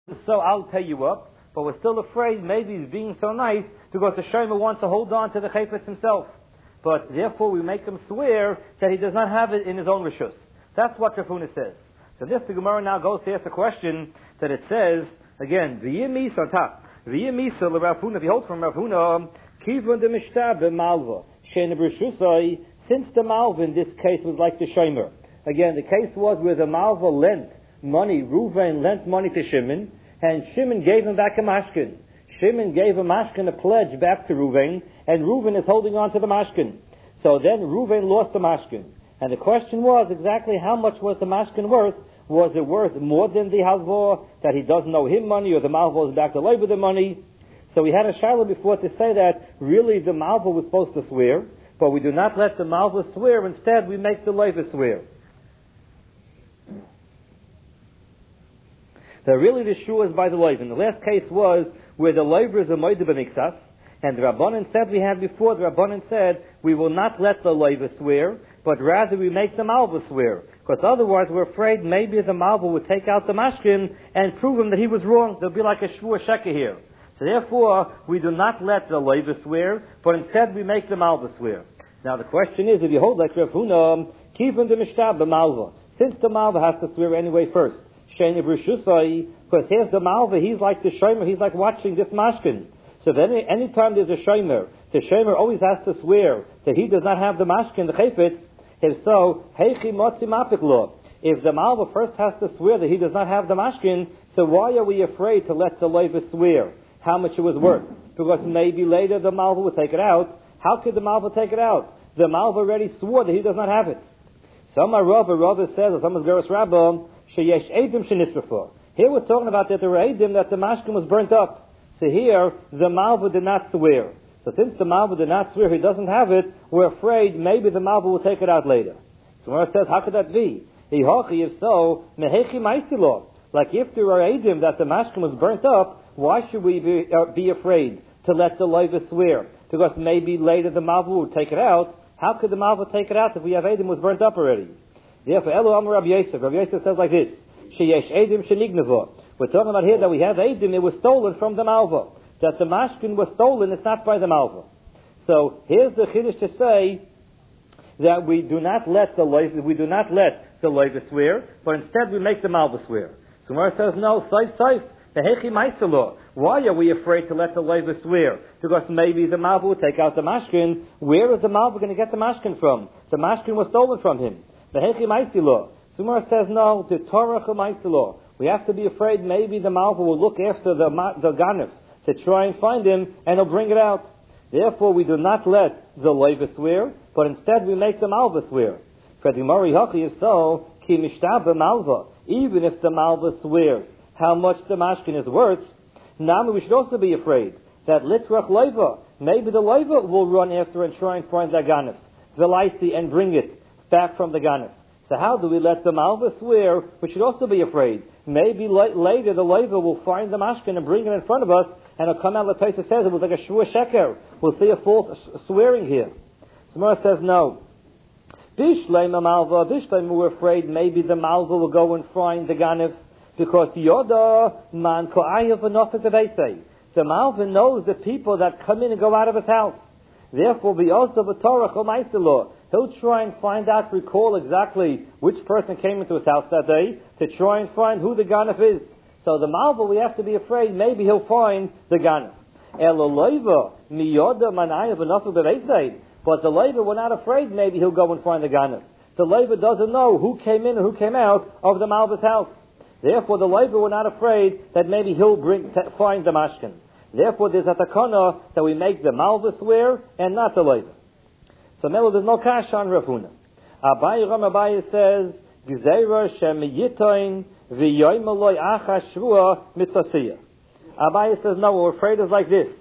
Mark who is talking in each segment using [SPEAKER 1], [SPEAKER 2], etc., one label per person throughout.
[SPEAKER 1] so I'll pay you up. But we're still afraid maybe he's being so nice because the shomer wants to hold on to the chayfetz himself. But therefore we make him swear that he does not have it in his own rishus. That's what Rav Huna says. So this, the Gemara now goes to ask a question that it says, again, v'yimisa on top. V'yimisa l'Rav Huna, if you hold from Rav Huna, kivun de mishtab b'malva, she'en b'rishusai, since the malva in this case was like the shomer. Again, the case was where the malva lent money, Reuven lent money to Shimon, and Shimon gave him back a mashkin. Shimon gave a mashkin, a pledge back to Reuven, and Reuven is holding on to the mashkin. So then Reuven lost the mashkin. And the question was exactly how much was the mashkin worth? Was it worth more than the halvah, that he doesn't owe him money, or the malva is back to labor the money? So we had a shiloh before to say that really the malva was supposed to swear, but we do not let the malva swear. Instead, we make the labor swear. So really the shua is by the leiv. And the last case was where the leiv is a moed b'miksas, and the Rabbanan said, we had before, the Rabbanan said, we will not let the leiv swear, but rather we make the malva swear. Because otherwise we're afraid maybe the malva would take out the mashkin and prove him that he was wrong. There'll be like a shvua sheka here. So therefore, we do not let the leiv swear, but instead we make the malva swear. Now the question is, if you hold like Rav Huna, kivun de mishtab b'malva, since the malva has to swear anyway first, because here's the malva, he's like the shomer, he's like watching this mashkin. So then anytime there's a shomer, the shomer always has to swear that he does not have the mashkin, the chayfetz. If so, heichi motzi mapik lo. If the malva first has to swear that he does not have the mashkin, so why are we afraid to let the leiva swear how much it was worth? Because maybe later the malva will take it out. How could the malva take it out? The malva already swore that he does not have it. Some Rava says, or some Geras Rabbah, sheyesh edim shenisrafa. Here we're talking about that there were edim that the mashkin was burnt up. So here the malva did not swear. So since the malva did not swear he doesn't have it, we're afraid maybe the malva will take it out later. So Gemara says, how could that be? If so, mehechi maisilo. Like if there are edim that the mashkin was burnt up, why should we be afraid to let the leiva swear? Because maybe later the malva will take it out. How could the malva take it out if we have edim was burnt up already? Therefore, Elo Amar Rabbi Yosef. Rabbi Yosef says like this: Sheyesh edim shenignava. We're talking about here that we have edim. It was stolen from the malva. That the mashkin was stolen. It's not by the malva. So here's the chiddush to say that we do not let the leiva swear, but instead we make the malva swear. So Gemara says no. Saif. Why are we afraid to let the leiva swear? Because maybe the malva will take out the mashkin. Where is the malva going to get the mashkin from? The mashkin was stolen from him. Sumar says no. The Torah we have to be afraid maybe the malva will look after the ganef to try and find him, and he'll bring it out. Therefore, we do not let the leiva swear, but instead we make the malva swear. Even if the malva swears how much the mashkin is worth, now we should also be afraid that litrach leiva, maybe the leiva will run after and try and find the ganef, the laisi, and bring it back from the ganef. So how do we let the malva swear? We should also be afraid. Maybe later the leiva will find the mashkin and bring it in front of us, and it'll come out. The Taisa says it was like a shvua sheker. We'll see a false swearing here. Samara says no. Bishleim malva. Bishleim, we're afraid maybe the malva will go and find the ganef. Because Yoda man ko'ayav v'nofet v'veisei. The malva knows the people that come in and go out of his house. Therefore, be also v'torach o'maiselo. He'll try and find out, recall exactly which person came into his house that day to try and find who the ganef is. So the malva, we have to be afraid maybe he'll find the ganef. Eloleiva miyoda man ayav v'nofet v'veisei. But the leiva, we're not afraid maybe he'll go and find the ganef. The leiva doesn't know who came in and who came out of the malva's house. Therefore, the leiva, we're not afraid that maybe he'll find the mashkin. Therefore, there's a takana that we make the malva swear and not the leiva. So, Melo, there's no kash on Rav Huna. Abaye says, Gzeira shem yitoin v'yoymaloi acha shvua mitzasiyah. Abaye says, no, we're afraid is like this.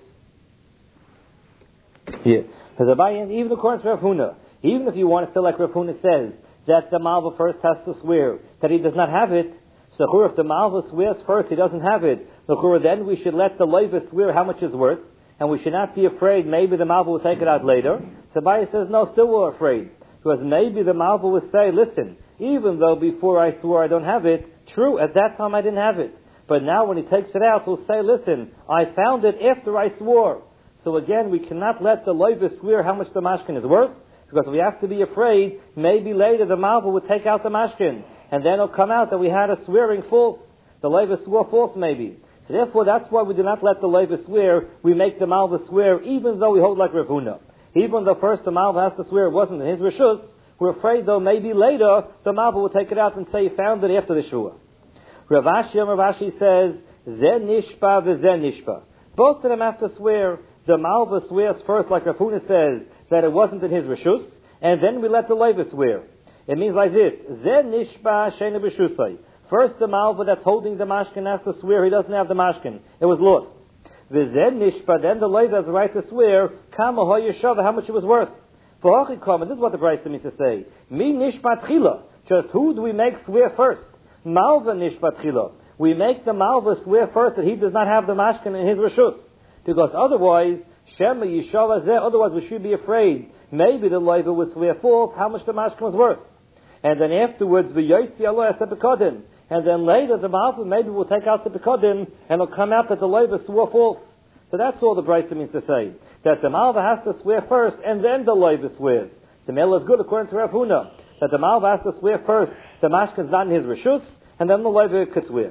[SPEAKER 1] Yeah. Because Abaye, even according to Rav Huna, even if you want to say like Rav Huna says, that the malva first has to swear that he does not have it, so if the malva swears first, he doesn't have it. Then we should let the leiva swear how much it's worth, and we should not be afraid maybe the malva will take it out later. So Abaye says, no, still we're afraid. Because maybe the malva will say, listen, even though before I swore I don't have it, true, at that time I didn't have it. But now when he takes it out, he'll say, listen, I found it after I swore. So again, we cannot let the loiva swear how much the mashkin is worth, because we have to be afraid maybe later the malva would take out the mashkin, and then it'll come out that we had a swearing false. The loiva swore false maybe. So therefore, that's why we do not let the loiva swear. We make the malva swear, even though we hold like Rav Huna. Even though first the malva has to swear it wasn't in his reshus, we're afraid though maybe later the malva will take it out and say he found it after the shua. Rav Ashi says, Ze nishpa v'ze nishpa. Both of them have to swear. The malva swears first, like Rav Huna says, that it wasn't in his reshus, and then we let the loiva swear. It means like this: Ze nishpa she'ena b'shusay. First, the malva that's holding the mashkin has to swear he doesn't have the mashkin. It was lost. V'ze nishpa. Then the loiva has the right to swear kama hoyeshava, how much it was worth. V'hochi kama. This is what the Brisa means to say. Mi nishpa tchila. Just who do we make swear first? Malva nishpa tchila. We make the malva swear first that he does not have the mashkin in his reshus. Because otherwise, Shema Yishava Zeh, otherwise we should be afraid. Maybe the loiva would swear false how much the mashkin was worth. And then afterwards, V'yoytzi Allah Esepikodim. And then later the malva maybe will take out the Pekodim and it'll come out that the loiva swore false. So that's all the Brisa means to say. That the malva has to swear first and then the loiva swears. The mela is good according to Rav Huna. That the malva has to swear first, the mashkin is not in his reshus, and then the loiva could swear.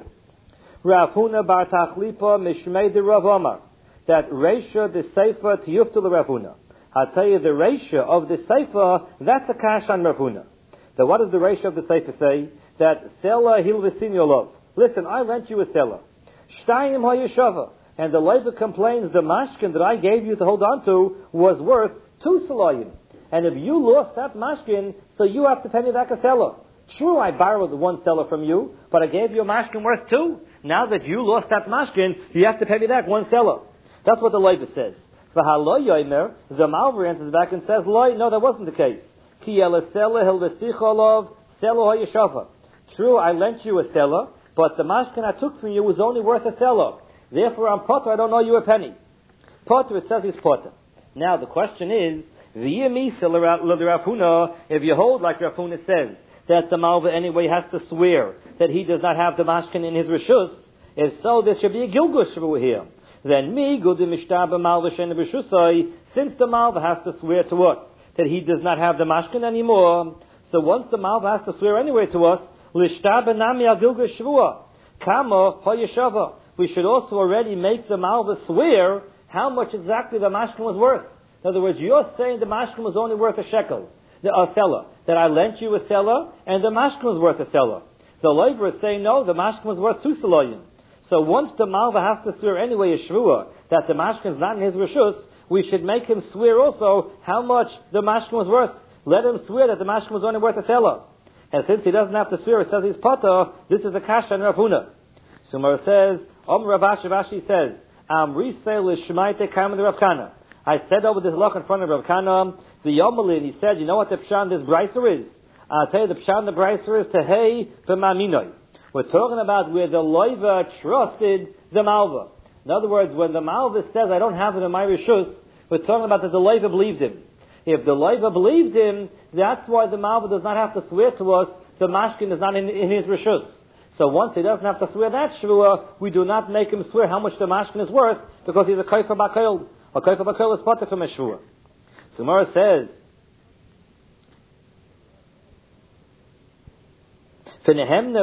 [SPEAKER 1] Rav Huna bar Tachlipa Mishmei de Rav Omar. That Reisha the Sefer Tiyufta Rav Huna. I'll tell you the Reisha of the Sefer, that's a kash on Rav Huna. Now what does the Reisha of the Sefer say? That Sela Hilvesin Yolov. Listen, I lent you a Sela. Shtayim Hayeshava. And the loiva complains the mashkin that I gave you to hold on to was worth 2 selayim. And if you lost that mashkin, so you have to pay me back a Sela. True, I borrowed 1 Sela from you, but I gave you a mashkin worth 2. Now that you lost that mashkin, you have to pay me back 1 Sela. That's what the loiva says. V'halo yomer, the malva answers back and says, Loi, no, that wasn't the case. Ki ela sela hilvesicholov sela hayeshava. True, I lent you a sela, but the mashkin I took from you was only worth a sela. Therefore, I'm potter, I don't owe you a penny. Potter, it says he's potter. Now, the question is, v'yemisa l'Rav Huna, if you hold like Rav Huna says, that the malva anyway has to swear that he does not have the mashkin in his reshus, if so, there should be a gilgush over here. Then me, gudim mishtaba malva shena b'shusai, since the malva has to swear to us that he does not have the mashkin anymore, so once the malva has to swear anyway to us, lishtaba nami al gilgush shvua, kama hoyeshava. We should also already make the malva swear how much exactly the mashkin was worth. In other words, you're saying the mashkin was only worth a shekel, a selah, that I lent you a selah, and the mashkin was worth a selah. The loiva is saying, no, the mashkin was worth 2 selayim. So once the malva has to swear anyway a shvua, that the mashkin is not in his reshus, we should make him swear also how much the mashkin was worth. Let him swear that the mashkin was only worth a selah. And since he doesn't have to swear, it says he's potter, this is a kasha and Rav Huna. Sumar says, Rashi says, Rav Kana. I said over this loch in front of Rav Kana, the Yomalin, he said, you know what the pshan this braiser is? I'll tell you the pshan the braiser is tehei b'maminoi. We're talking about where the loiva trusted the malva. In other words, when the malva says, I don't have it in my reshus, we're talking about that the loiva believed him. If the loiva believed him, that's why the malva does not have to swear to us, the mashkin is not in his reshus. So once he doesn't have to swear that shvua, we do not make him swear how much the mashkin is worth, because he's a kofer bakol. A kofer bakol is potter from a shvua. So Gemara says, if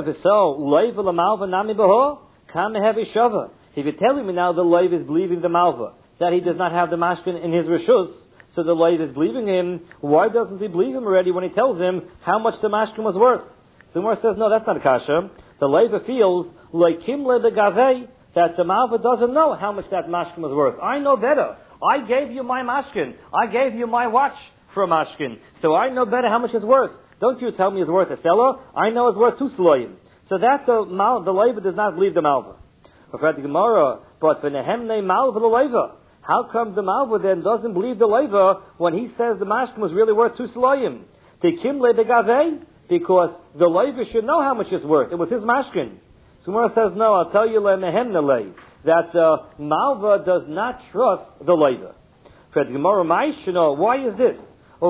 [SPEAKER 1] you're telling me now the loiv is believing the malva, that he does not have the mashkin in his reshus, so the loiv is believing him, why doesn't he believe him already when he tells him how much the mashkin was worth? So the Gemara says, no, that's not a kasha. The loiv feels like kimle begavei, that the malva doesn't know how much that mashkin was worth. I know better. I gave you my mashkin. I gave you my watch for a mashkin. So I know better how much it's worth. Don't you tell me it's worth a selah. I know it's worth 2 selayim. So that the loiva does not believe the malva. But for nehemne malva the loiva, how come the malva then doesn't believe the loiva when he says the mashkin was really worth 2 selayim? Tekimle begavei, because the loiva should know how much it's worth. It was his mashkin. So Gemara says, no, I'll tell you nehemne that the malva does not trust the loiva. For the Gemara, why is this? How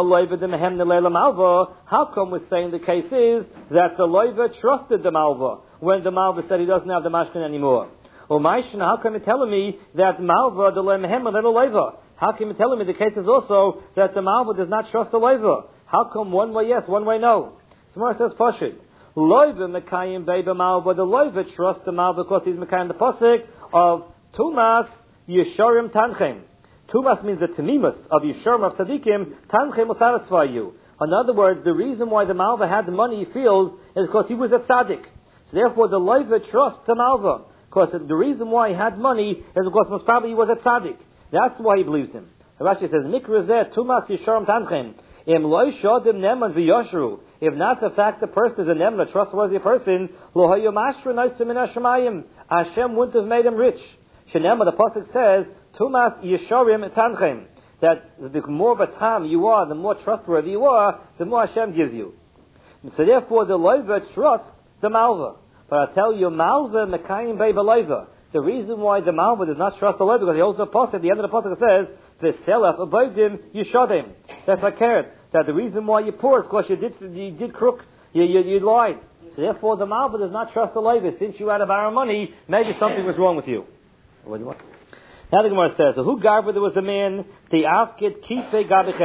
[SPEAKER 1] come we're saying the case is that the loiva trusted the malva? when the Malva said he doesn't have the mashkin anymore? Or Maishna, how come you're telling me that Malva, the Lemehem, and the Leiva? How come you're telling me the case is also that the Malva does not trust the Leiva? How come one way yes, one way no? Tomorrow says Pashid. Leiva Mekayim Beba Malva, the Leiva trusts the Malva because he's Mekayim the Pasik of Tumas Yesharim Tanchem. Tumas means the Tamimus of Yesharim of Tzadikim, Tanchem will satisfy you. In other words, the reason why the Malva had the money he feels is because he was a tzaddik. So therefore the Leiva trusts the Malva. Because the reason why he had money is because most probably he was a tzaddik. That's why he believes him. The Rashi says, Mikra zeh tumas yisharim tanchem. Im loy shodim neman v'yashru. If not the fact the person is a neman, a trustworthy person, lo hayu mashra noisim min hashemayim. Hashem wouldn't have made him rich. Shenema, the pasuk says, tumas yisharim tanchem. That the more of a tam you are, the more trustworthy you are, the more Hashem gives you. So therefore the Leiva trusts the Malva. But I tell you, Malva Mekayim Beba Leiva. The reason why the Malva does not trust the Leiva, because he holds the pasuk, at the end of the pasuk says, V'selef avodim yishodim. That's a carrot. That the reason why you're poor is because you did crook, you lied. So therefore the Malva does not trust the Leiva. Since you had to borrow money, maybe something was wrong with you. What do you want? Now the Gemara says, so who Garba, there was a man, the Afkid Kife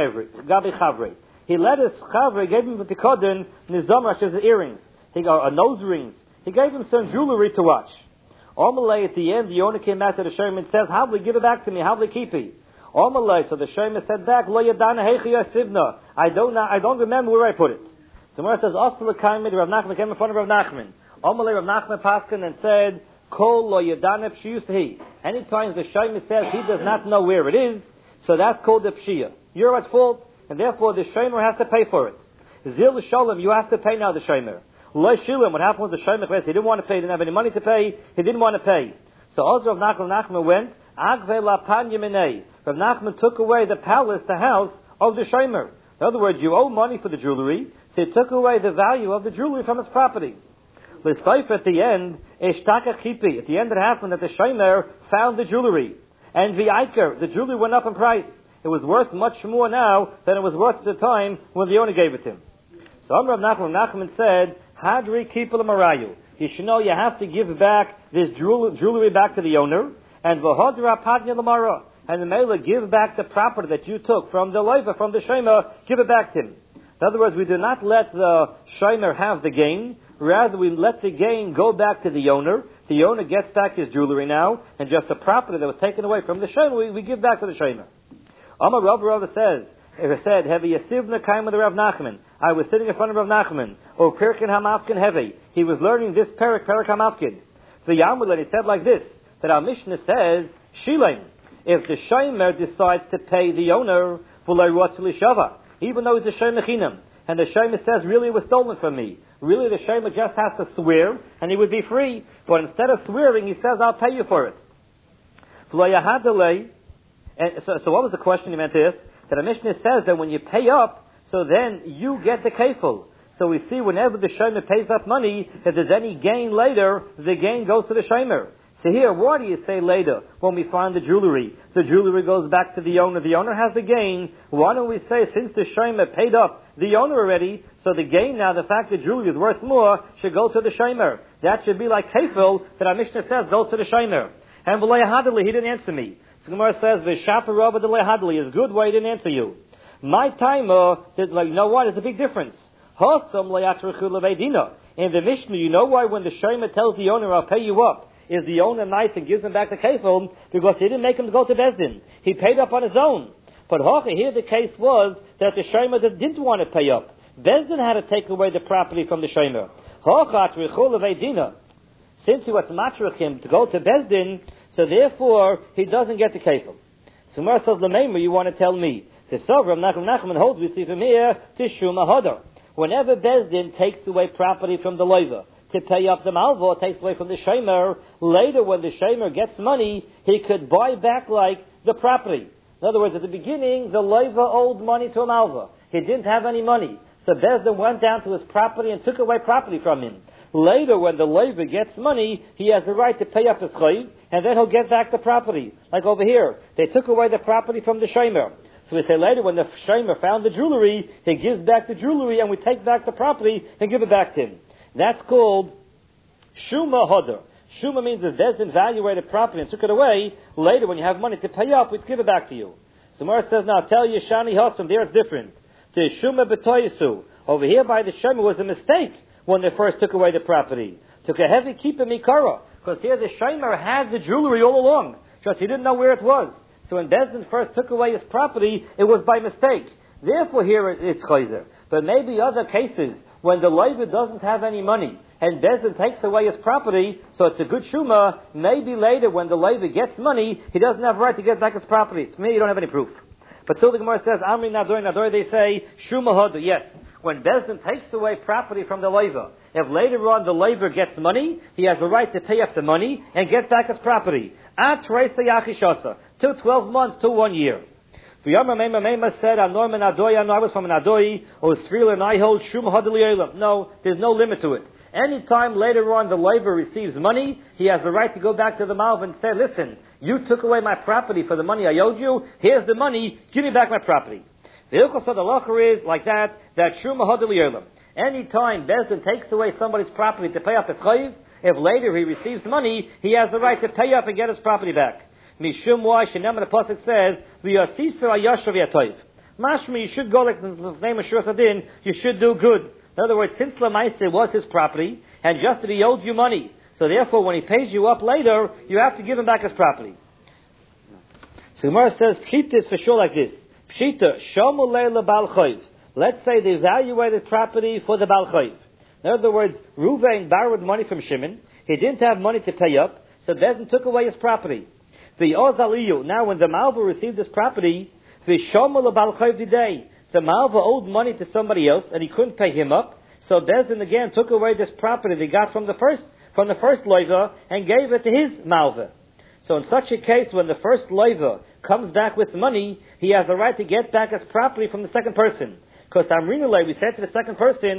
[SPEAKER 1] Gabi Chavre. He let his Chavre, gave him the Tikodin, Nizamrash, his earrings. He got nose rings. He gave him some jewelry to watch. Omalei, at the end, the owner came back to the Shem and says, Havli, give it back to me, Havli Kipi. Omalei, so the Shem said back, Lo Yadana Hechi Yasivna. I don't remember where I put it. So Gemara says, Asla Kaimid, Rav Nachman came in front of Rav Nachman. Omalei, Rav Nachman Paskin and said, Kol Lo Yadana Pshiyusahi. Anytime the Shem says he does not know where it is, so that's called the Pshiyah. You're at fault, and therefore the Shemer has to pay for it. Zil Shalom, you have to pay now the Shemer. Lo Shilim, what happened with the Shemer? He didn't want to pay, he didn't have any money to pay, he didn't want to pay. So also Rav Nachman went, Agve Lapan Yemenei. Rav Nachman took away the palace, the house of the Shemer. In other words, you owe money for the jewelry, so he took away the value of the jewelry from his property. L'Seif at the end, Eshtaka Chipi. At the end it happened that the Shemer found the jewelry. And V'Aiker, the jewelry went up in price. It was worth much more now than it was worth at the time when the owner gave it to him. So Rav Nachman said, Hadri Kipel Marayu. You should know you have to give back this jewelry back to the owner. And V'Hodra Padnya Lamara. And the Mela, give back the property that you took from the Leiva, from the Shemer, give it back to him. In other words, we do not let the Shemer have the gain. Rather, we let the gain go back to the owner. The owner gets back his jewelry now, and just the property that was taken away from the Shemer, we give back to the Shemer. Amar Rav said, Heavy Yasivna Kaima the Rav Nachman. I was sitting in front of Rav Nachman. O Pirkin Hamafkin Heavy. He was learning this Perik Hamafkin. The Yamulan, he said like this, that our Mishnah says, Shilaim, if the Shemer decides to pay the owner, even though it's a Shemer Chinam, and the Shemer says, really it was stolen from me. Really the Shemer just has to swear, and he would be free. But instead of swearing, he says, I'll pay you for it. And so what was the question he meant is? That the Mishnah says that when you pay up, so then you get the kefil. So we see whenever the Shemer pays up money, if there's any gain later, the gain goes to the Shemer. So here, what do you say later when we find the jewelry? The jewelry goes back to the owner. The owner has the gain. Why don't we say, since the Shemer paid up the owner already, so the gain now, the fact that jewelry is worth more, should go to the Shemer. That should be like kefil that our Mishnah says goes to the Shemer. And V'lei Hadali, he didn't answer me. So Gemara says, V'shaper Rabba D'lei Hadali is good. Why he didn't answer you? My timer, like, you know what? There's a big difference. Hosam le'atrichu le'veidina. In the Mishnah, you know why when the Shemer tells the owner, I'll pay you up, is the owner nice and gives him back the kefil? Because he didn't make him go to Bezdin. He paid up on his own. But here the case was that the Shemer didn't want to pay up. Bezdin had to take away the property from the Shemer. Since he was matrich him to go to Bezdin, so therefore he doesn't get the kefil. So Gemara says, L'meimer, you want to tell me? The Sovram Nachman holds, we see from here, Tishum Ahadar. Whenever Bezdin takes away property from the Leiva to pay up the Malva, takes away from the Shemer, later when the Shemer gets money, he could buy back like the property. In other words, at the beginning, the Leiva owed money to a Malva. He didn't have any money. So Bezdin went down to his property and took away property from him. Later, when the Leiva gets money, he has the right to pay up his chayiv, and then he'll get back the property. Like over here, they took away the property from the Shemer. So we say later, when the Shemer found the jewelry, he gives back the jewelry, and we take back the property and give it back to him. That's called Shuma hodor. Shuma means if Bezdin evaluated property and took it away, later when you have money to pay up, we'd give it back to you. So Mara says, now tell you, Shani Hasam, there it's different. The Shuma betoyisu. Over here by the Shema was a mistake when they first took away the property. Took a heavy keeper mikara. Because here the Shomer had the jewelry all along. Just he didn't know where it was. So when Bezdin first took away his property, it was by mistake. Therefore here it's chayzer. But maybe other cases, when the loiva doesn't have any money, and Bezdin takes away his property, so it's a good shuma, maybe later when the loiva gets money, he doesn't have a right to get back his property. To me, you don't have any proof. But still the Gemara says, Amri Nadoi, they say, shuma hodu, yes. When Bezdin takes away property from the loiva, if later on the loiva gets money, he has a right to pay up the money and get back his property. At Reisa Yachishasa, till 12 months, till 1 year. V'yama Mema said, I was from an Adoi, or Srila, and I hold Shuma Hadali. No, there's no limit to it. Any time later on the labor receives money, he has the right to go back to the Malv and say, listen, you took away my property for the money I owed you, here's the money, give me back my property. The Ilkos of the Lacher is like that Shuma Hadali. Any time Bezdin takes away somebody's property to pay up his chayiv, if later he receives money, he has the right to pay up and get his property back. Mishum why Shenam the Pasuk says, V'yasisa ayashav yatoiv. Mashma, you should go like the name of Shur Sadin, you should do good. In other words, since Lamaise was his property, and just that he owed you money, so therefore when he pays you up later, you have to give him back his property. So Gemara says, Pshita is for sure like this. Pshita, Shomu leila bal chayv. Let's say they evaluated property for the bal chayv. In other words, Ruvain borrowed money from Shimon, he didn't have money to pay up, so Bezdin took away his property. The Ozaliyu, now when the Malva received this property, the Shomu bal chayv today, the Malva owed money to somebody else and he couldn't pay him up, so Bezdin again took away this property they got from the first loiva and gave it to his Malva. So in such a case, when the first loiva comes back with money, he has the right to get back his property from the second person. Because we said to the second person,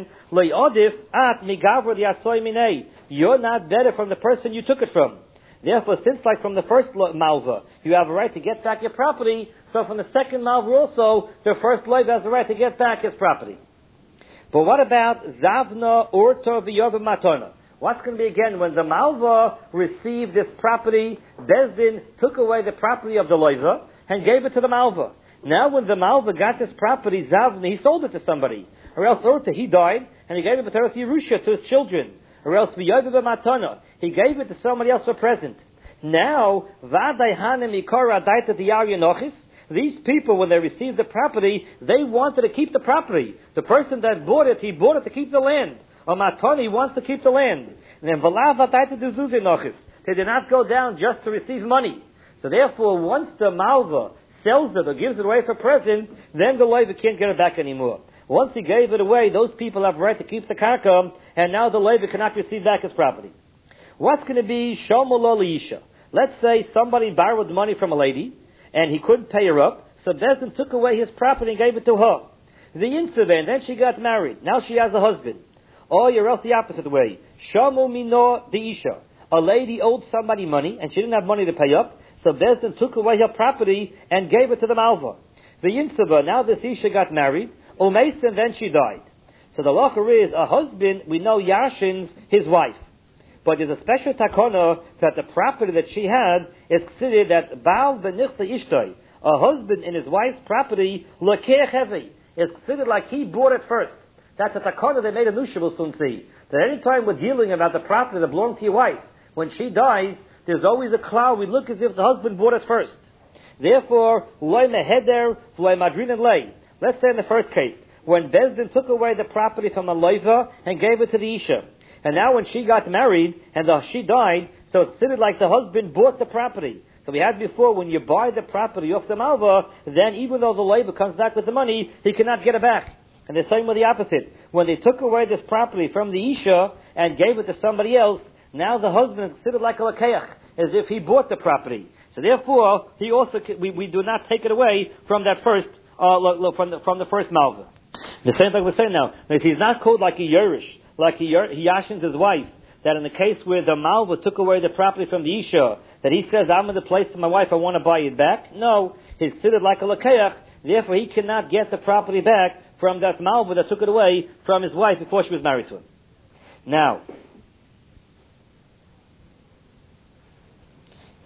[SPEAKER 1] you're not better from the person you took it from. Therefore, since like from the first malva, you have a right to get back your property, so from the second malva also, the first loiva has a right to get back his property. But what about Zavna, Urta, V'yova, Matona? What's going to be again when the malva received this property, Bezdin took away the property of the loiva and gave it to the malva. Now when the malva got this property, Zavna, he sold it to somebody. Or else Urta, he died, and he gave it to Teres Yerusha, to his children. Or else V'yova, Matona, he gave it to somebody else for present. Now, Vaday Hanem Ikora Daita Diyar Nochis, these people, when they received the property, they wanted to keep the property. The person that bought it, he bought it to keep the land. Or Matoni wants to keep the land. And then Valav Daita Duzuzi Nochis, they did not go down just to receive money. So therefore, once the Malva sells it or gives it away for present, then the Leiva can't get it back anymore. Once he gave it away, those people have a right to keep the karka, and now the Leiva cannot receive back his property. What's going to be Shomolo Leisha? Let's say somebody borrowed money from a lady, and he couldn't pay her up, so Bezdin took away his property and gave it to her. The incident, then she got married. Now she has a husband. Or you're else the opposite way. Shomu Mino Deisha. A lady owed somebody money, and she didn't have money to pay up, so Bezdin took away her property and gave it to the Malva. The Yinsava, now this Isha got married, Umeis, and then she died. So the lacher is, a husband, we know Yashins, his wife. But there's a special takona that the property that she had is considered that Baal Benichta Ishtoi, a husband in his wife's property, Lekeh Hevi, is considered like he bought it first. That's a takona they made a Nusha will soon see. That any time we're dealing about the property that belonged to your wife, when she dies, there's always a cloud. We look as if the husband bought it first. Therefore, Loi Meheder, Loi Madrin and Lei. Let's say in the first case, when Bezdin took away the property from a loiva and gave it to the Isha. And now when she got married and she died, so it's considered like the husband bought the property. So we had before, when you buy the property off the Malva, then even though the loiva comes back with the money, he cannot get it back. And the same with the opposite. When they took away this property from the Isha and gave it to somebody else, now the husband is considered like a lakeach, as if he bought the property. So therefore, he also we do not take it away from that first from the first Malva. The same thing we're saying now. If he's not called like a Yerush, like he yashins his wife, that in the case where the Malva took away the property from the Isha, that he says, I'm in the place of my wife, I want to buy it back. No, he's considered like a lakeach, therefore he cannot get the property back from that Malva that took it away from his wife before she was married to him. Now,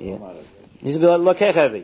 [SPEAKER 1] Needs to be lokech heavy.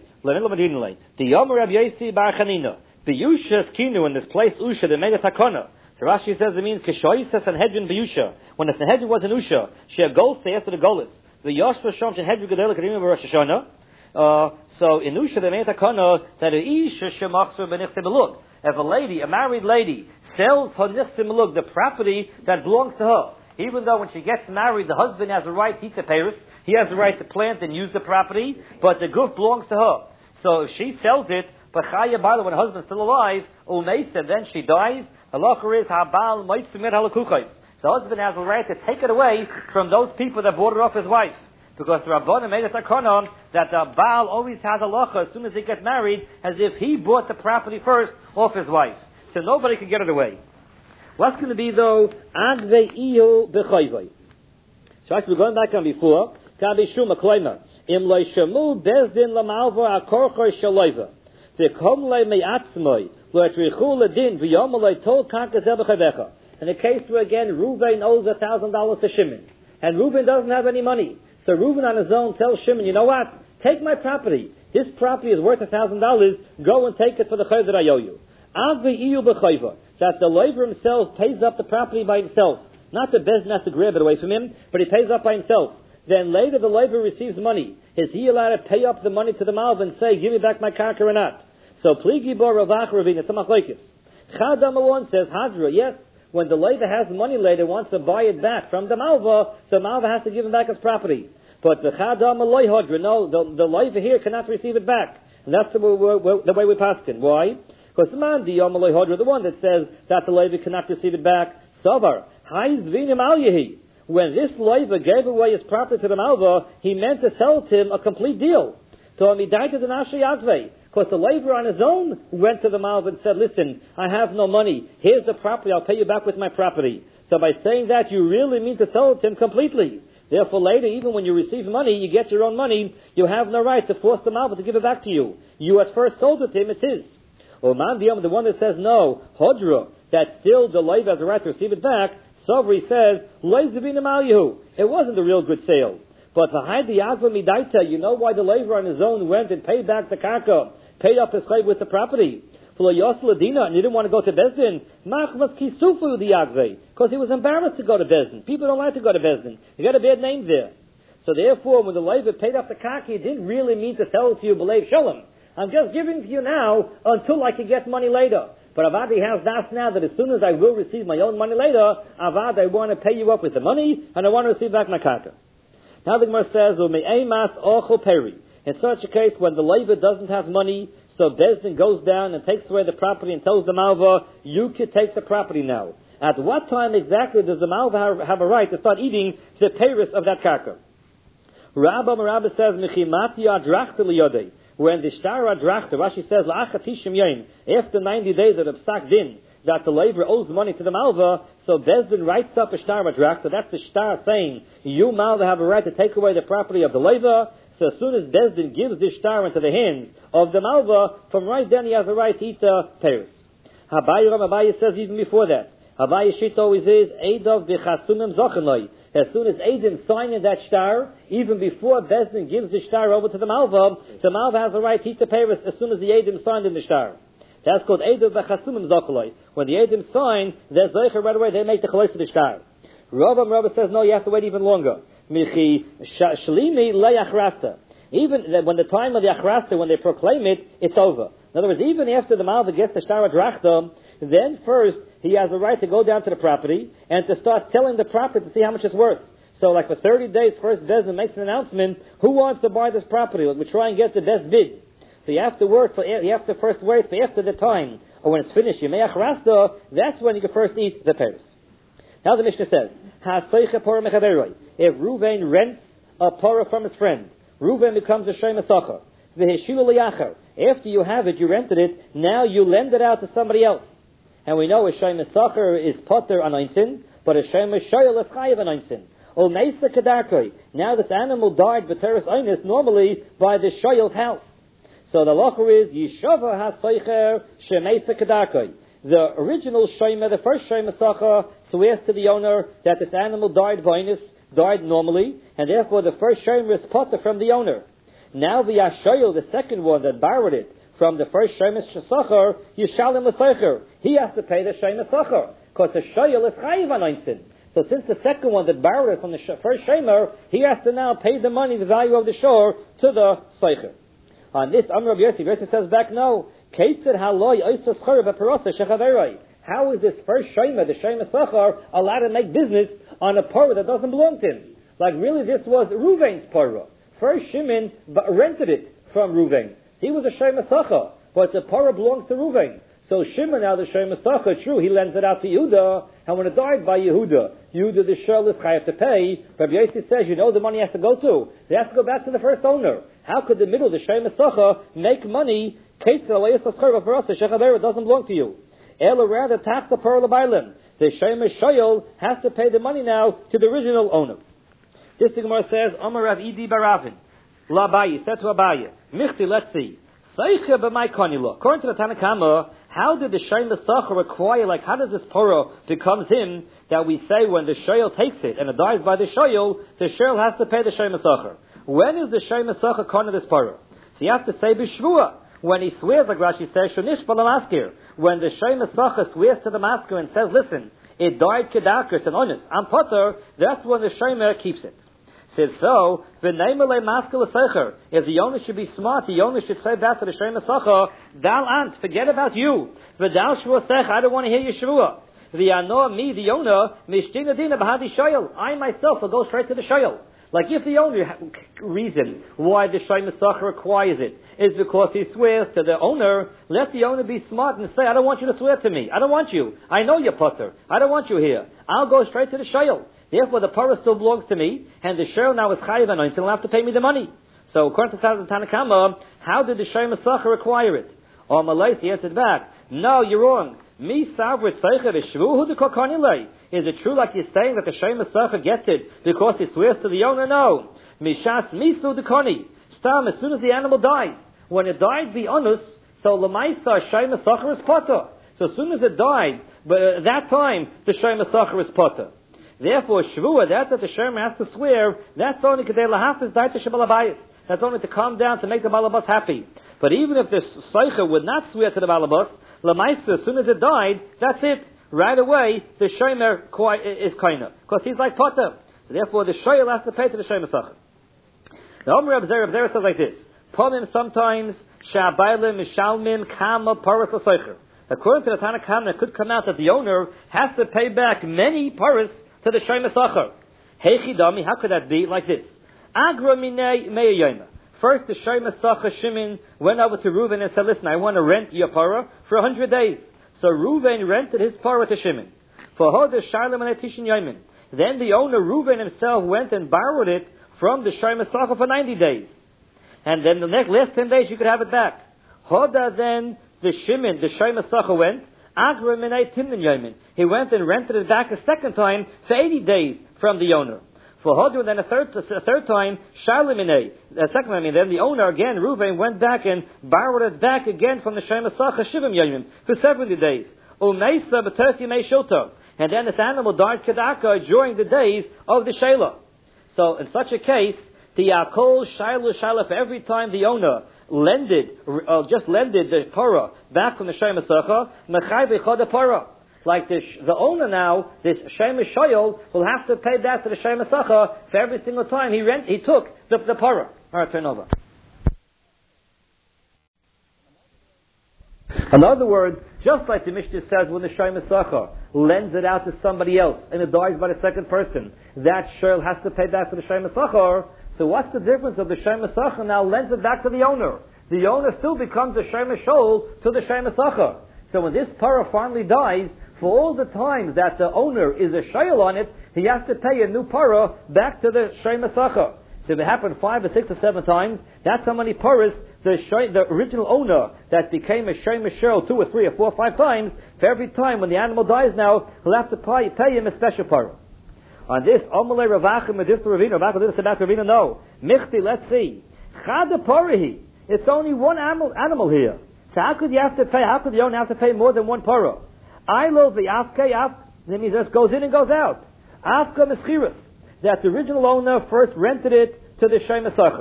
[SPEAKER 1] The Yom Rab Yosi Bar Chanina. Biyusha's kinu in this place Usha they made a takana. So Rashi says it means Kishoyis Sanhedrin Biyusha. When the Sanhedrin was in Usha, she had goals say after the golis. The Yoshua Shom Sanhedrin Gedel Kadimim Rosh Hashanah. So in Usha they made a takana that a Isha Shemachser Benichse Belug. If a lady, a married lady, sells her Nichse Belug, the property that belongs to her, even though when she gets married, the husband has a right to eat the Paris, he has the right to plant and use the property, but the goof belongs to her. So if she sells it, but Chaya Bala, when her husband's still alive, Umeisa, then she dies, halacha is Habal Maitzimir Halakuchais. The husband has the right to take it away from those people that bought it off his wife. Because the Rabbanim made a takana that the Baal always has halacha as soon as they get married, as if he bought the property first off his wife. So nobody can get it away. What's going to be though? Agve Iyu B'chayvay. So actually we're going back on before. Kabi Shuma Kloima. Im Loishamu Bezdin Lamalva Akorchor Shalayva. V'kom Le Me'atzmoi. Lo'etrichu Ledin V'yomaloi Tol Kanka Zebachayvecha. In a case where again Reuven owes $1,000 to Shimon. And Reuven doesn't have any money. So Reuven on his own tells Shimon, you know what? Take my property. This property is worth $1,000. Go and take it for the chayv that I owe you. Agvi iyu b'chayva. That the loiver himself pays up the property by himself. Not the bezin has to grab it away from him, but he pays up by himself. Then later the loiver receives money. Is he allowed to pay up the money to the malv and say, give me back my karka or not? So pligi bar ravach ravina, it's a machlokes. Chad Amalon says, Hadra, yes. When the loiver has money later, wants to buy it back from the malva has to give him back his property. But the Chadam Aloy Hodra, no, the loiva here cannot receive it back. And that's the way we pass it. Why? Because the man, the Yom Aloy Hodra, the one that says that the loiva cannot receive it back, Savar, Haiz Vinim Al Yehi. When this loiva gave away his property to the malva, he meant to sell to him a complete deal. So he died to the Nasha Yadvei. Because the loiva on his own went to the malva and said, listen, I have no money. Here's the property, I'll pay you back with my property. So by saying that, you really mean to sell it to him completely. Therefore, later, even when you receive money, you get your own money, you have no right to force the malva to give it back to you. You at first sold it to him, it's his. Or Mandiyam, the one that says no, Hodra, that still the loiva has a right to receive it back, Savri says, it wasn't a real good sale. But the Haidi Agva Midaita, you know why the loiva on his own went and paid back the karka, paid up his chayv with the property. And he didn't want to go to Bezdin, because he was embarrassed to go to Bezdin. People don't like to go to Bezdin. You got a bad name there. So therefore, when the loiva paid off the kaki, he didn't really mean to sell it to you, b'leiv shalom. I'm just giving to you now until I can get money later. But Avad, he has that now that as soon as I will receive my own money later, Avad, I want to pay you up with the money, and I want to receive back my kaka. Now the Gemara says, in such a case, when the loiva doesn't have money, so Bezdin goes down and takes away the property and tells the malva, you can take the property now. At what time exactly does the malva have a right to start eating the peiros of that karka? Rabba says, Mechimati adrachte liyodei. When the shtar adrachte, Rashi says, La'achatishim yain, after 90 days of the psak din, that the labor owes money to the malva, so Bezdin writes up a shtar adrachte, that's the shtar saying, you malva have a right to take away the property of the labor. So as soon as Bezdin gives this shtar into the hands of the malva, from right then he has a right to eat the peiros. Abaye says even before that. Abaye shit always is Eidav b'chasumim zachenloi. As soon as Eidim sign in that shtar, even before Bezdin gives the shtar over to the malva has a right to eat the peiros as soon as the Eidim signed in the shtar. That's called Eidav b'chasumim zachenloi. When the Eidim sign, they're zeicher right away. They make the chalais of the shtar. Rabba says no, you have to wait even longer. Michi shlimi le'achrasta. Even when the time of the achrasta, when they proclaim it, it's over. In other words, even after the malva gets the shtar adrachta, then first he has a right to go down to the property and to start selling the property to see how much it's worth. So, like for 30 days, first Bezdin makes an announcement: who wants to buy this property? Like, we try and get the best bid. So you have to first wait for after the time, or when it's finished, you may achrasta. That's when you can first eat the peiros. Now the Mishnah says, if Reuven rents a parah from his friend, Reuven becomes a Shem Esachar. After you have it, you rented it, now you lend it out to somebody else. And we know a Shem Esachar is potter anointin, but a Shem Eshoyel is chayav anointin. O Meisa Kedarkoi. Now this animal died b'teres oinus, normally by the Shoyel's house. So the locher is Yishava HaSoicher Shemeisa Kedarkoi. The original Shema, the first Shema Sacha, swears to the owner that this animal died normally, and therefore the first Shema is potter from the owner. Now the Yashayel, the second one that borrowed it from the first Shemus Shachar, Yishalim L'Seicher. He has to pay the Shemus Shachar, because the Shayel is Chayiv Anointin. So since the second one that borrowed it from the first Shemer, he has to now pay the money, the value of the shore, to the Seicher. On this, Amr Rabbi Yossi says back, no. How is this first Shemer, the Shemer Sachar, allowed to make business on a parah that doesn't belong to him? Like really this was Ruvain's parah. First Shimon rented it from Ruvain. He was a Shemer Sachar, but the parah belongs to Ruvain. So Shimon, now the Shemer Sachar, true, he lends it out to Yehuda, and when it died by Yehuda, the shul is chayav to pay. Rabbi Yossi says, the money has to go to. It has to go back to the first owner. How could the middle, the Shemer Sachar, make money? It doesn't belong to you. Ela rather tax the pearl of Bailim. The Shemer Shoyel has to pay the money now to the original owner. This the Gemara says, Amar Rav Idi Baravin, L'Abaye, said to Abaye, Michti, let's see. According to the Tanna Kama, how did the Shemer Sachar acquire, how does this Torah becomes him, that we say when the Shoyel takes it and it dies by the Shoyel has to pay the Shemer Sachar. When is the Shemer Sachar corner this Torah? So you have to say B'Shvua. When he swears, like Rashi says, Shunish Balamaskir. When the Shemer Sachar swears to the masker and says, listen, it died Kedakris and honest, I'm Potter, that's when the Shemer keeps it. Says so, if the owner should be smart, the owner should say back to the Shemer Sachar, Dal Ant, forget about you. V'dal Shvua Sech, I don't want to hear your Shvua. V'yanoah, me, the owner, Mishtina Dina Bahadi Shoyel. I myself will go straight to the Shoyel. Like if the only reason why the Shemer Sachar requires it is because he swears to the owner, let the owner be smart and say, I don't want you to swear to me. I don't want you. I know you're Potter. I don't want you here. I'll go straight to the Shoyel. Therefore the parah still belongs to me, and the Shoyel now is Chayiv Anointin, so he'll have to pay me the money. So according to Tanna Kama, how did the Shemer Sachar require it? Or Malais, he answered back, no, you're wrong. Mi savrit seicher v'shvu hu dekokanilei. Is it true like you're saying that the Shemer Sachar gets it because he swears to the owner? No. Mishas misu dekoni. Stam, as soon as the animal dies. When it died, the onus, so lemaisa Shemer Sachar is potter. So as soon as it died, but at that time, the Shemer Sachar is potter. Therefore, shvua, that's that the Shemer has to swear, that's only kedei lahafis daita shebalabayis. That's only to calm down, to make the balabas happy. But even if the Seicher would not swear to the balabas, lemaisa, as soon as it died, that's it. Right away, the Shemer is kaina, because he's like potter. So therefore, the Shoyel has to pay to the Shemer Sachar. The Omer Reb Zera says like this: Pomim sometimes shabaylim mishalmim kama paras l'seicher. According to the Tanna Kama, it could come out that the owner has to pay back many paras to the Shemer Sachar. Heichidami, how could that be? Like this: Agra minei me'ayoma. First, the Shemer Sachar Shimon went over to Reuven and said, "Listen, I want to rent your parah for 100 days." So Reuven rented his parah to Shimon. For Hodesh Sharlim and Tishin Yomin. Then the owner, Reuven himself, went and borrowed it from the Shemer Sachar for 90 days. And then the last 10 days you could have it back. Hoda then, the Shimon, the Shemer Sachar went, Agra Minei Timnin Yomin. He went and rented it back a second time for 80 days from the owner. For Hodu, then a third time, Sharlim Minei. The second time, and then the owner again, Reuven, went back and borrowed it back again from the Shemer Sachar Shivim Yomin for 70 days. Umeisa b'Turkey Mei Shilta. And then this animal died Kedaka during the days of the Shelah. So in such a case, the Yakol Shailu for every time the owner just lended the parah back from the Shemer Sachar, Mechai B'Chad parah. Like the owner now, this Shemer Shoyel will have to pay back to the Shemer Sachar for every single time he took the parah. All right, turn over. In other words, just like the Mishnah says, when the Shemer Sachar lends it out to somebody else and it dies by the second person, that Shoyel has to pay back to the Shemer Sachar. So what's the difference of the Shemer Sachar now lends it back to the owner? The owner still becomes the Shemer Shoyel to the Shemer Sachar. So when this parah finally dies, for all the times that the owner is a Shoyel on it, he has to pay a new parah back to the Shemer Sachar. So if it happened 5 or 6 or 7 times, that's how many paras the original owner that became a Shemer Shoyel 2 or 3 or 4 or 5 times, for every time when the animal dies now, he'll have to pay him a special parah. On this, Omalei Ravachim Medis Ravina, Ravachim did this about Ravina, no. Michti, let's see. Chada Parahi. It's only one animal here. So how could the owner have to pay more than one parah? I love the Afke, that means it just goes in and goes out. Afka Meschiras. That the original owner first rented it to the Shemer Sachar.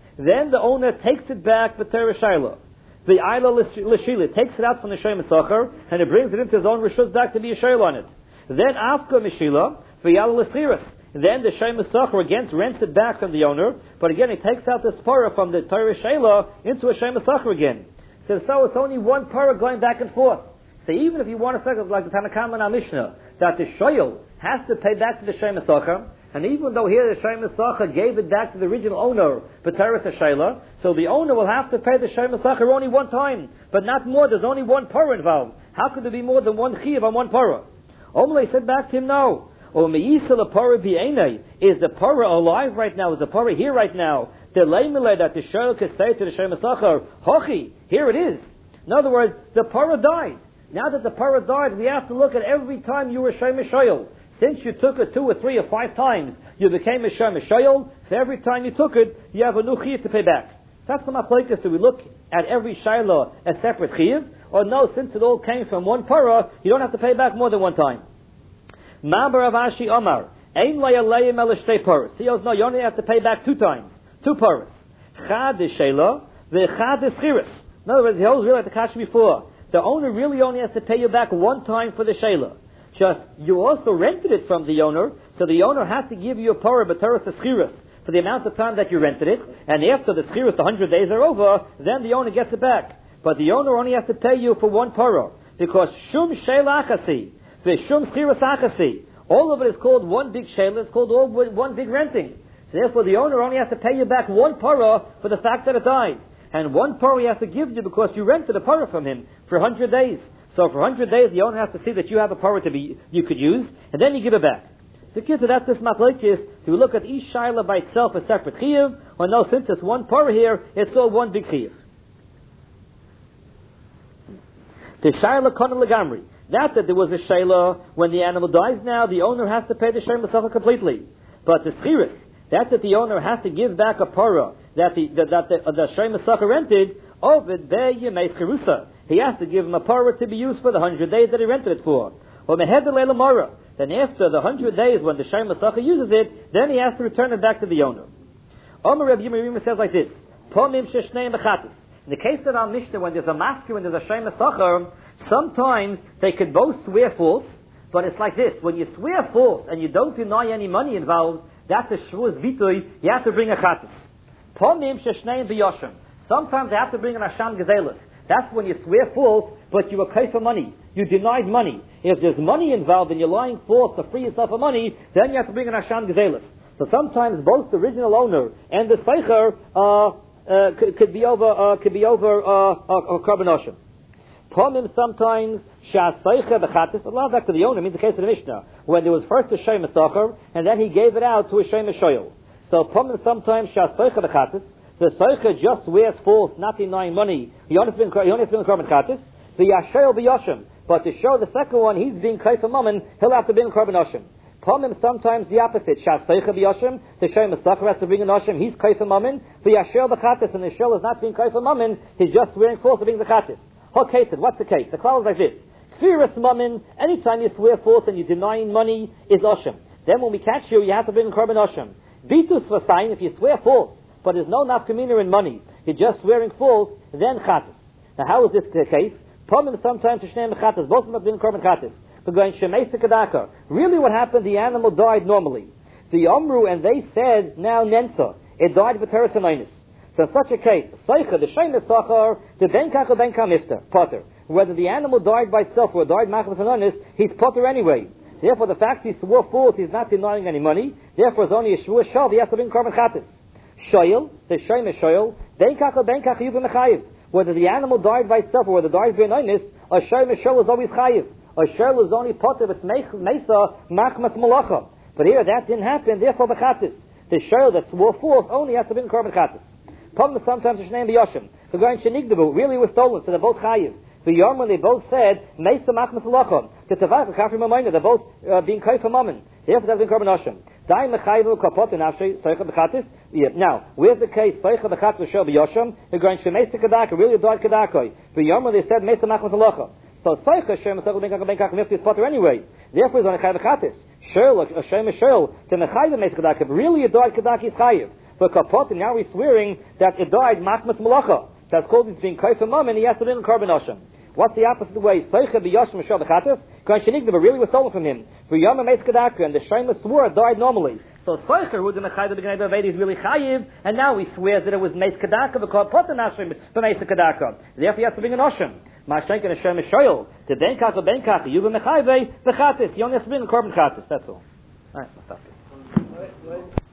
[SPEAKER 1] then the owner takes it back for Torah Shaila. The Ayla Lashila takes it out from the Shem Sacher and it brings it into his own Rishus back to be a Shail on it. Then after Mishila, the Yala Laschiras. Then the Shem Sacher again rents it back from the owner, but again he takes out the Spara from the Torah Shaila into a Shem Sacher again. So it's only one para going back and forth. So even if you want to say like the Tanakh and Mishnah, that the Shail has to pay back to the Shem Sacher, and even though here the Shem Sacher gave it back to the original owner, B'Teres HaShaila, so the owner will have to pay the Shem Sacher only one time, but not more. There's only one para involved. How could there be more than one chiv on one para? Omle said back to him, no. Or me'isa la para bi'enei. Is the para alive right now? Is the para here right now? The leimele that the Shail could say to the Shem Sacher, Hochi, here it is. In other words, the para died. Now that the para died, we have to look at every time you were Shem Shail. Since you took it 2 or 3 or 5 times, you became a Shem Shail. For every time you took it, you have a new chiv to pay back. That's the machlokes. Do we look at every Shaila a separate chiv? Or no, since it all came from one para, you don't have to pay back more than one time. Ma'bar of Ashi Omar, Ein Layaleim Elishtei Paras. He goes, no, you only have to pay back 2 times. 2 paras. Chad is Shaila, the Chad is Chiris. In other words, he holds really like the Kash before. The owner really only has to pay you back 1 time for the Shaila. Just, you also rented it from the owner, so the owner has to give you a para b'teres Chiris for the amount of time that you rented it, and after the Chiris, the 100 days are over, then the owner gets it back. But the owner only has to pay you for 1 para, because Shum Shaila Achasi, the Shum Chiris Achasi, all of it is called one big Shaila, it's called all one big renting. So therefore the owner only has to pay you back 1 para for the fact that it died. And 1 para he has to give you because you rented a para from him for 100 days. So for 100 days, the owner has to see that you have a para you could use, and then you give it back. So that's this machlokes. Do we look at each shaila by itself a separate chiyuv, or no, since it's 1 para here, it's all one big chiyuv. The shaila kana legamri. That there was a shaila when the animal dies now, the owner has to pay the shem l'sacha completely. But the chiris, that the owner has to give back a para that the shem l'sacha rented, ovid be yemei chirusa. He has to give him a para to be used for the 100 days that he rented it for. Or meheder le'lamara. Then after the 100 days when the shem l'sacha uses it, then he has to return it back to the owner. Omer Rabbi Yirmiyah says like this: Pomim sheshneim bechatis. In the case of our Mishnah, when there's a masker, when there's a shem l'sacha, sometimes they could both swear false, but it's like this: when you swear false and you don't deny any money involved, that's a shvuas vitui. You have to bring a chatis. Pomim sheshneim b'yoshim. Sometimes they have to bring an asham gezelis. That's when you swear false, but you were paid for money. You denied money. If there's money involved and you're lying false to free yourself of money, then you have to bring an asham gezelis. So sometimes both the original owner and the seicher could be over carbon oshim. Pomim sometimes sha'aseicher b'chatis. Allah back to the owner means the case of the Mishnah when there was first a shem sacher and then he gave it out to a shem shoyel. So pomim sometimes sha'aseicher b'chatis. The seicher just swears false, not denying money. He only has been carbon chatis. The yashel b'yoshim, but to show the second one he's being kaifa mammon, he'll have to bring carbon oshim. Pomim sometimes the opposite. Sha'aseicher b'yoshim. The shem sacher has to bring an oshim. He's kaifa mammon. The yashel b'chatis, and the shel is not being kaifa mammon. He's just swearing false to bring the chatis. Okay, so what's the case? The cloud is like this. Kfiras mammon, anytime you swear false and you're denying money, is oshim. Then when we catch you, you have to bring a carbon oshim. Bitus v'sayin, if you swear false, but there's no nafkamina in money, you're just swearing false, then chatas. Now how is this the case? Pomim sometimes shneim chatas, both of them have been carbon chatas. We're going shemeis kedaka. Really what happened, the animal died normally. The Omru, and they said, now nensa, it died with teresanoinus. So in such a case, Seicha, the Shem Sachar, the Benkach or Benkach Mifta, Potter. Whether the animal died by itself or died Machmas Anonis, he's Potter anyway. Therefore, the fact he swore false, he's not denying any money. Therefore, it's only a Shvur Shav, he has to bring carbon chatis. Shoyel, the Shem Shoyel, Benkach or Benkach Yuvim Chayiv. Whether the animal died by itself or whether it died by Anonis, a Shem Shoyel is always Chayiv. A Shoyel is only Potter, it's Mesa, Machmas Malacha. But here, that didn't happen, therefore, the chatis. The Shoyel that swore false only has to bring carbon chatis. Pomim sometimes it's named Yoshim. The guy in Shenigdabu really was stolen, so they're both chayiv. The Yom, when they both said Meisa Machmas Alachon, the Tavach and Kafri Mamayna, they're both being kaifa mammon. Therefore, they've been carbon oshim. Dai mechayiv kapot and afshay seicha bechatis. Now, where's the case? Seicha bechatis shel b'yoshim. The guy in Shemeisa Kedaka really died Kedakoi. The Yom, when they said Meisa Machmas Alachon. So Seicha Shem Seicha Benkach Mifti is potter anyway. Therefore, he's on a chayiv bechatis. Shel a Shem Shel to mechayiv Meisa Kedaka. Really, a died Kedaka is chayiv. But kapot, and now he's swearing that it died machmas malacha. That's called it's being kaif mum, and he has to bring a carbon osham. What's the opposite way? Seicha b'yashim shal v'chatas. Kan shenigda, but really was stolen from him. For yama meis kadaka, and the shayma swore died normally. So Seicher, who's in the Chayv of the Gnei Baved, is really Chayiv, and now he swears that it was Meis Kadaka, because Potan Ashrim for Meis Kadaka. Therefore he has to bring an Oshim. Ma'ashenk and Hashem Shoyel, to Benkach or Benkach, Yuva Mechayve, the Chatis. You only have to bring a Korban Chatis, that's all. Alright, we'll stop it.